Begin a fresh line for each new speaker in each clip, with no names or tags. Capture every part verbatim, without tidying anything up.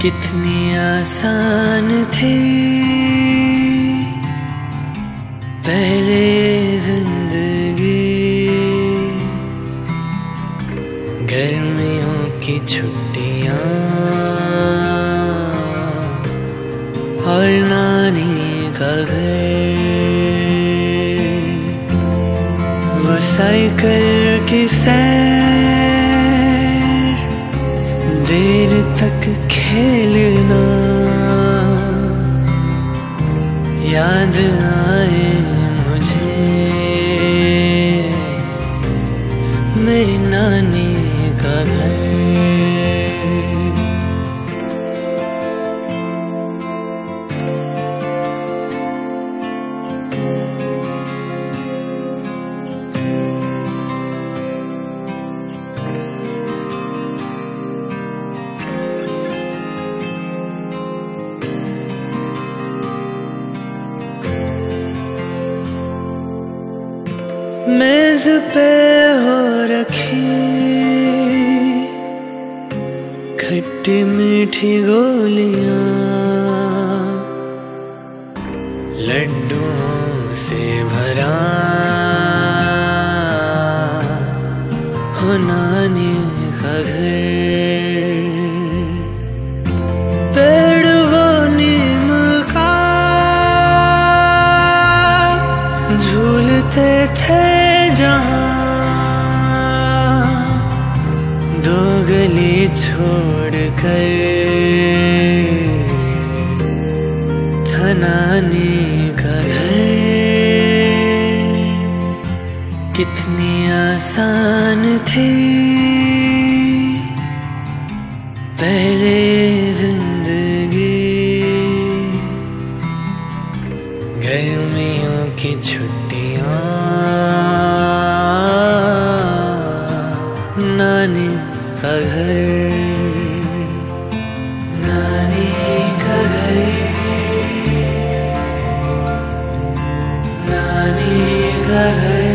कितनी आसान थी पहले जिंदगी, गर्मियों की छुट्टियां और नानी का घर, वो साइकिल की सैर, देर तक खेलना याद आए मुझे मेरी नानी का घर। मेज पे हो रखी खट्टी मीठी गोलियां, लड्डुओं से भरा हो नानी का घर। पेड़ वो नीम का झूलते थे जहाँ, दो गली छोड़ कर था नानी का घर। कितनी आसान थी पहले जिंदगी, गर्मियों की छुट्टियां नानी का घर, नानी का घर, नानी का घर,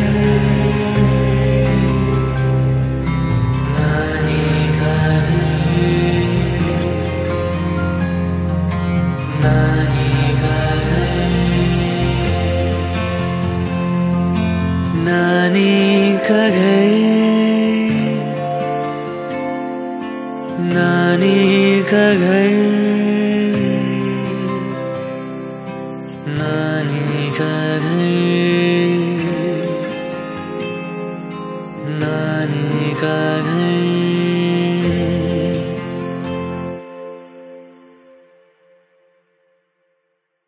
नानी का घर, नानी का घर, नानी का घर, नानी का घर, नानी का घर।